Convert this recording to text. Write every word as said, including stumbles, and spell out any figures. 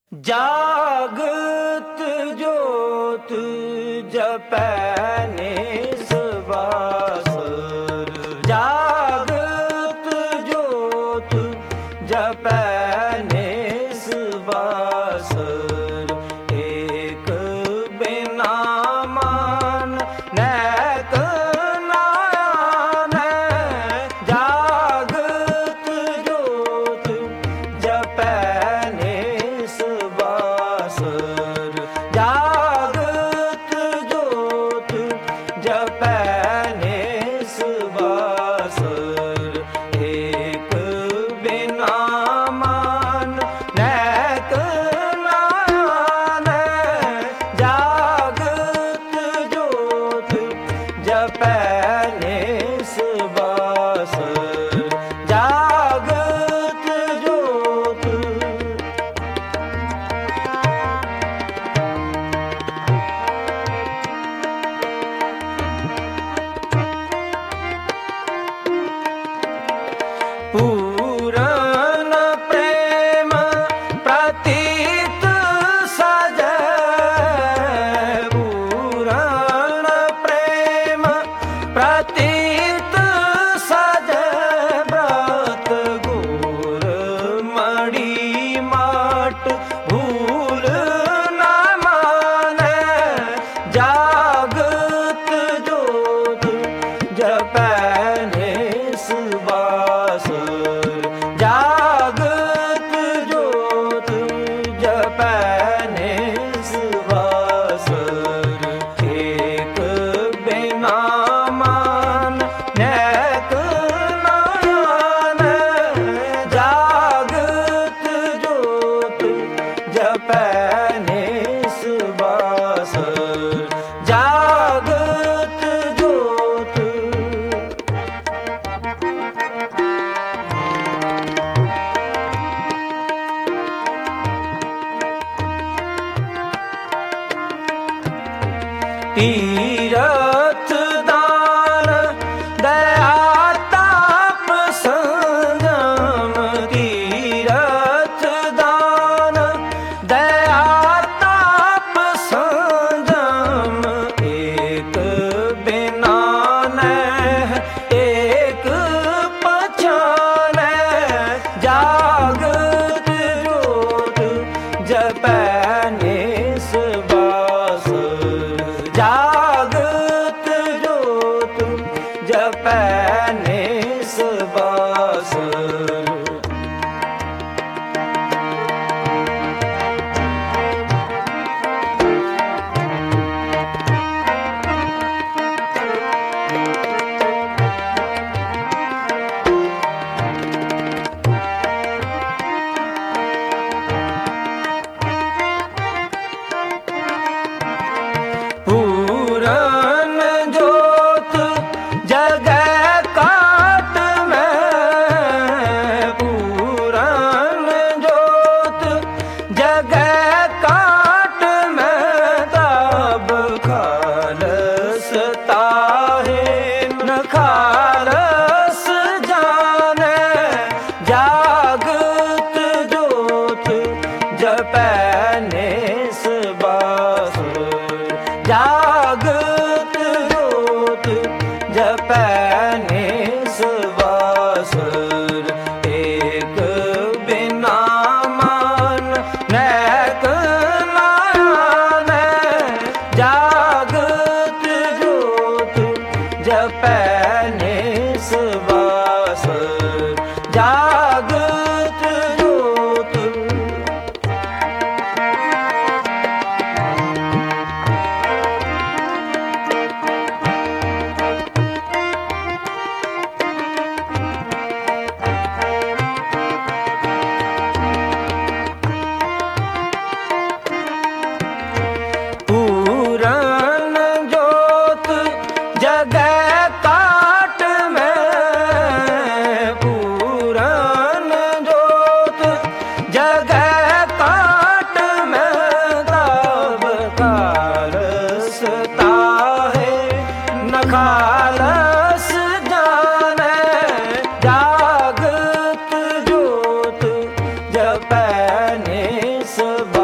जागत जोत जपै निस्वासुर, जागत जोत जपै निस्वासुर। एक बिना मान नैक नायान, जागत जोत जपै निस्वासुर, जागत जोत जपै निस्वासुर। एक बिना मान नैक नायान, जागत जोत जपै निस्वासुर, जागत जोत। पूरन प्रेम प्रतीत सजै, पूरन प्रेम प्रतीत सजै। व्रत गुर मणि माट भूल न मानै, जागत जोत जपै निस्वासुर, जागत जोत जपै निस्वासुर। एक बिना मान नैक नायान, जागत जोत जपै निस्वासुर, जागत जोत। तीरथ दान दया ताप संयम, तीरथ दान दया ताप संयम। एक बिना नैह एक पहचानै, जागत जोत जपै निस्वासुर, जागत जोत जपै निस्वासुर। पूरन जोत जगै काट में, पूरन जोत जगै काट में। तब खालस ताहे न खालस जानै, जागत जोत जपै निस्वासुर, जागत जोत जपै निस्वासुर। एक बिना मान नैक नायान, जागत जोत जपै निस्वासुर, जागत जोत। पूरन जोत जगै काट में, पूरन जोत जगै काट में। तब खालस ताहे न खालस जानै, जागत जोत जपै निस्वासुर।